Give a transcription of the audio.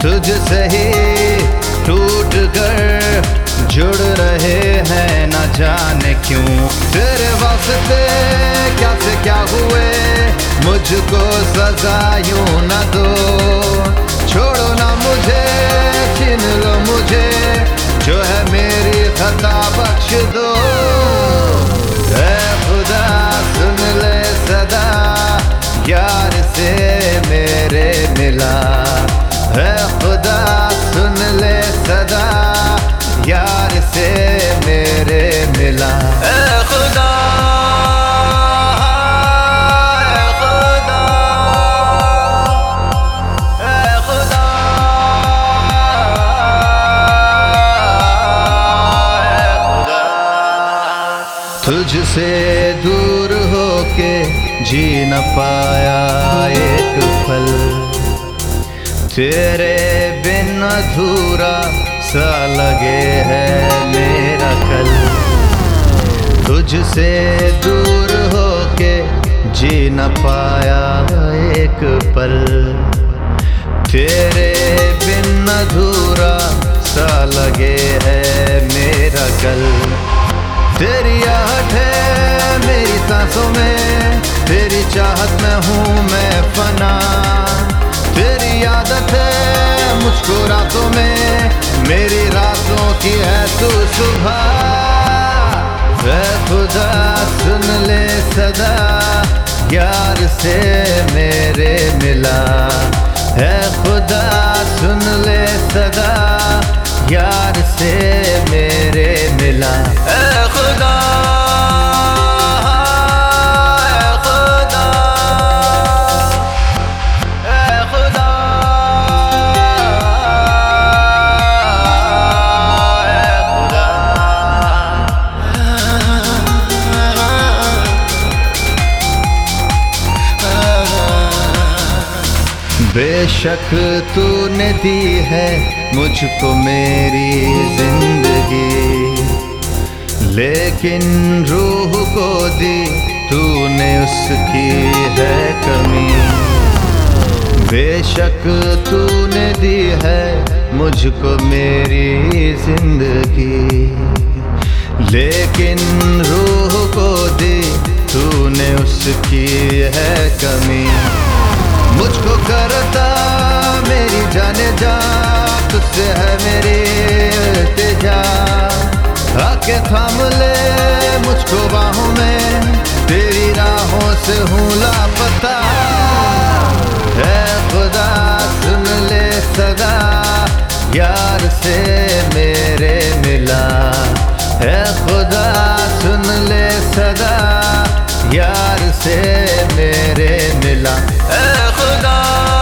तुझसे ही टूट कर जुड़ रहे हैं न जाने क्यों। तेरे वास्ते क्या से क्या हुए, मुझको सजा यूं न दो। छोड़ो ना मुझे, छीन लो मुझे, जो है मेरी खता बख्श दो। ऐ खुदा सुन ले सदा, यार से मेरे मिला। ऐ खुदा सुन ले सदा, यार से मेरे मिला। ऐ खुदा, ऐ खुदा, ऐ खुदा, ऐ खुदा। तुझसे दूर होके जी न पाया एक पल, तेरे बिन अधूरा सा लगे है मेरा कल। तुझसे दूर होके जी न पाया एक पल, तेरे बिन अधूरा सा लगे है मेरा कल। तेरी आहट है मेरी सांसों में, तेरी चाहत में हूँ मैं फना। तेरी आदत है मुझको रातों में, मेरी रातों की है तू सुबह। ऐ खुदा सुन ले सदा, यार से मेरे मिला। ऐ खुदा सुन ले सदा, यार से मेरे मिला। ऐ खुदा, बेशक तूने दी है मुझको मेरी जिंदगी, लेकिन रूह को दी तूने उसकी है कमी। बेशक तूने दी है मुझको मेरी जिंदगी, लेकिन रूह को दी तूने उसकी है कमी। मुझको करता मेरी जाने जा, तुझसे है मेरी इल्तिजा। आके थाम ले मुझको बाहों में, तेरी राहों से हूँ लापता। ऐ खुदा सुन ले सदा, यार से मेरे मिला। ऐ खुदा सुन ले सदा, यार से मेरे मिला। ऐ खुदा।